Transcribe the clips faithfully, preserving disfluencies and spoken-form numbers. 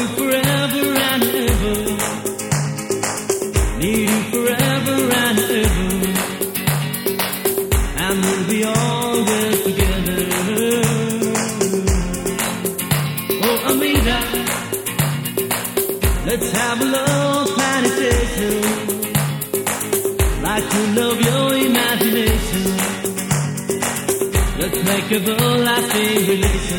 you forever and ever. Need you forever and ever. And we'll be always together. Oh, Amira, let's have a love meditation. Like to love your imagination. Let's make a everlasting relation.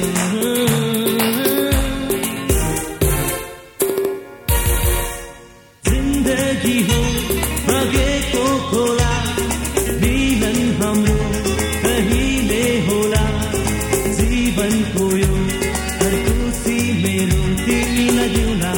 जिंदगी हो आगे को खोला मिलन हमरो कहीं ले होला जीवन को यो हर खुशी मेरो तिमी जुला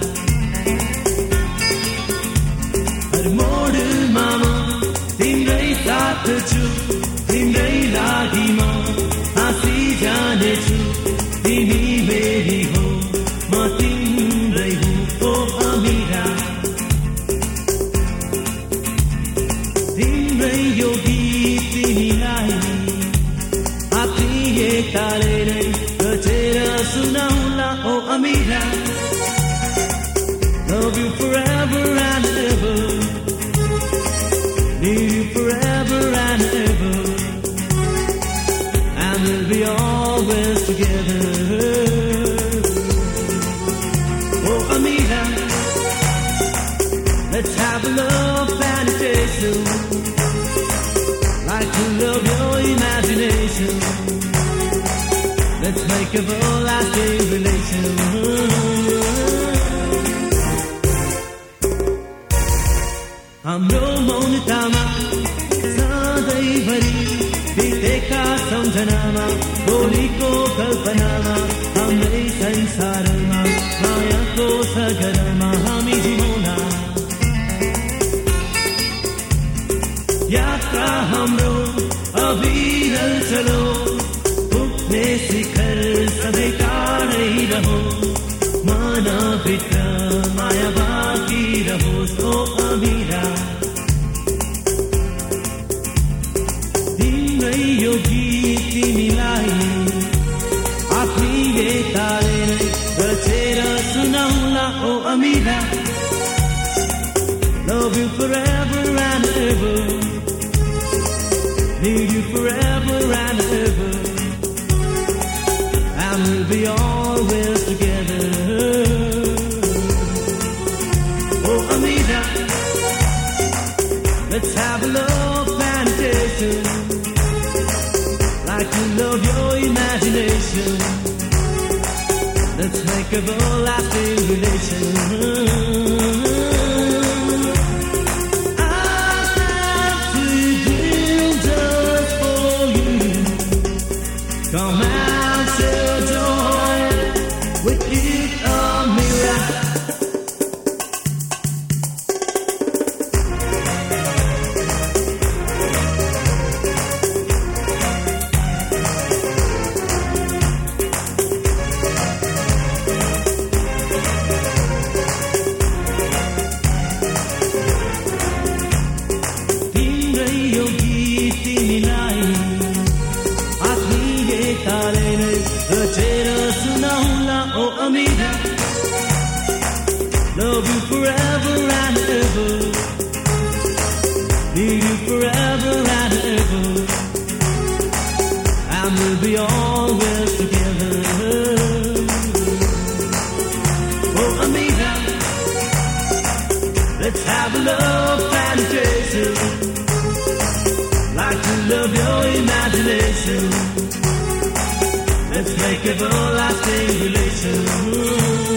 हर मोड मामा तिम्रै साथ छु तिम्रै लागि म हाँसी जाने छु तिमी मेरी हो म तिम्रै हुँ ओ अमिरा तिम्रै यो गीत तिमीलाई आत्मीय तारेरै रचेर सुनाउला ओ Amira Love you forever and ever Need you forever and ever And we'll be always together Oh Amira Let's have a love meditation Like to love your imagination Let's make a everlasting relation हाम्रो मौनतामा सधैँभरि बितेका सम्झनामा भोलिको कल्पनामा हाम्रै संसारमा मायाको सगरमा हामी जिउला यात्रा हाम्रो अविरल चलो पुग्ने शिखर सधैँ टाढै रहो मनभित्र माया बाँकी रहोस् ओ अमिरा तिम्रै यो गीत तिमीलाई आत्मीय तारेर रचेर सुनाउला ओ Amira Love you forever and ever Need you forever and ever And we'll be always together Oh Amira Let's have a love meditation Like to love your imagination Let's make a everlasting relation Come and share joy with you, Amira. तिम्रै यो गीत तिमीलाई रचेर सुनाउला ओ Amira Love you forever and ever Need you forever and ever And we'll be always together Oh Amira Let's have a love meditation Like to love your imagination Let's make a everlasting relation